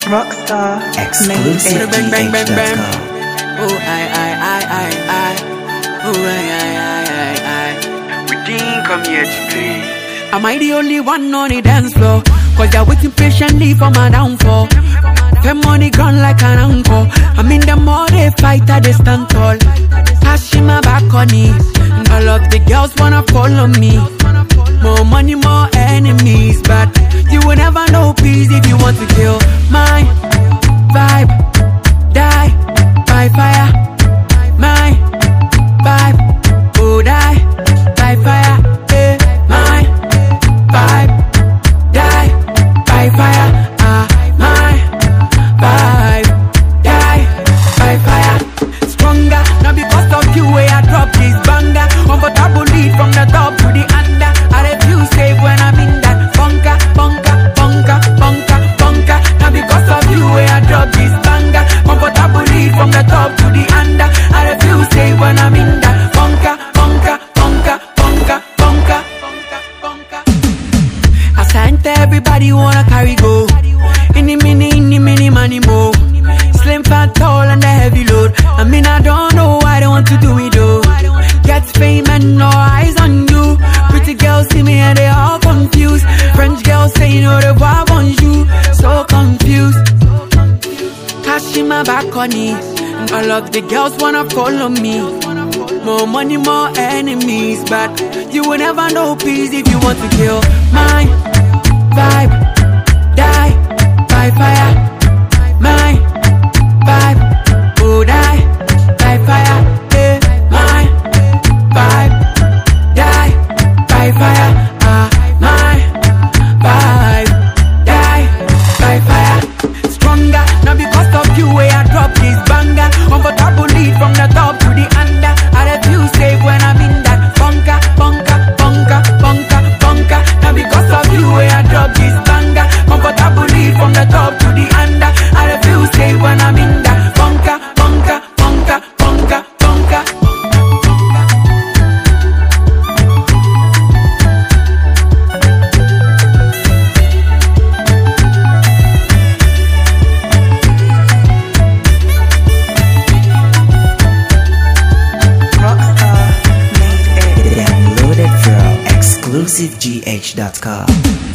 Rockstar Exclusive Bang, bang, bang, bang. GH.com. Oh, I. Oh, I. We didn't come here to play. Am I the only one on the dance floor? Cause they're waiting patiently for my downfall. Them money gone like an anchor. I mean, the more they fight, they stand tall. Passing my back on it. And all of the girls wanna follow me. More money, more enemies. But you will never know peace if you want to kill my vibe. Die by fire. My vibe. Oh, die by fire. Eh, my vibe. Die by fire. My vibe. Die by fire. Stronger, not because of you where I drop this banger. Comfortable lead from the top to the under. I refuse safe when I'm in that bunker. Not because of you where I drop this banger. Comfortable lead from the top to the under. I refuse safe when I'm in that bunker. I signed to everybody wanna carry go. In the mini, money more. Slim, fat, tall, and the heavy load. I mean, I don't know why they want to do it though. Get fame and no eyes on you. Pretty girls see me and they all confused. French girls say you know the revoir, bonjour. So confused. Cash in my back on it. And all of the girls wanna follow me. More money, more enemies. But you will never know peace if you want to kill my vibe. Die by fire. My vibe. Oh, die by fire. Eh, my vibe. Die by fire. My vibe. Die by fire. Stronger, not because of you where I drop this banger. Comfortable lead from the top to the under. I refuse safe when I'm in that bunker. Not because of you where I drop this banger. Comfortable lead from the top to the under. I refuse safe when I'm in that bunker. Rockstar made it. Download it from exclusivegh.com.